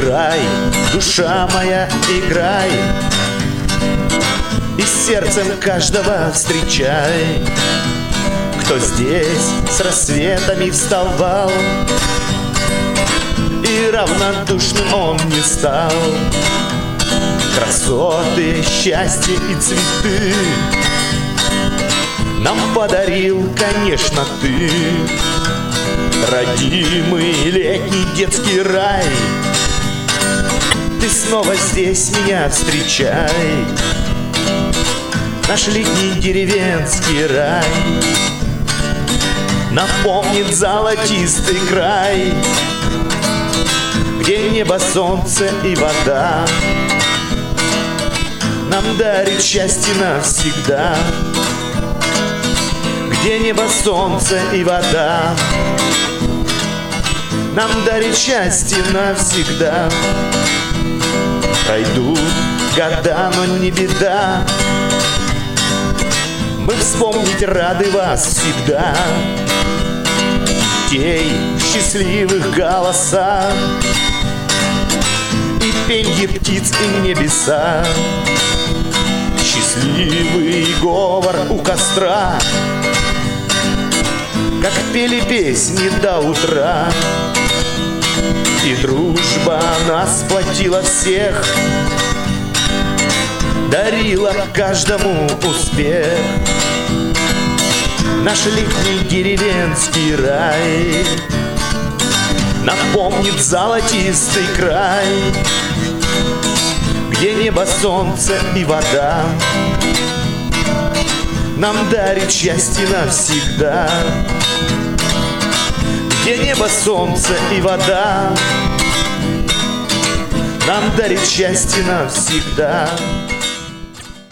Играй, душа моя, играй, и сердцем каждого встречай. Кто здесь с рассветами вставал, и равнодушным он не стал. Красоты, счастье и цветы нам подарил, конечно, ты. Родимый летний детский рай, ты снова здесь меня встречай. Наш летний деревенский рай напомнит золотистый край, где небо, солнце и вода нам дарит счастье навсегда. Где небо, солнце и вода нам дарит счастье навсегда. Пройдут года, но не беда, мы вспомнить рады вас всегда. Детей в счастливых голосах и пенье птиц и небеса. Счастливый говор у костра, как пели песни до утра. И дружба нас сплотила всех, дарила каждому успех. Наш летний деревенский рай напомнит золотистый край, где небо, солнце и вода нам дарит счастье навсегда. Где небо, солнце и вода нам дарит счастье навсегда.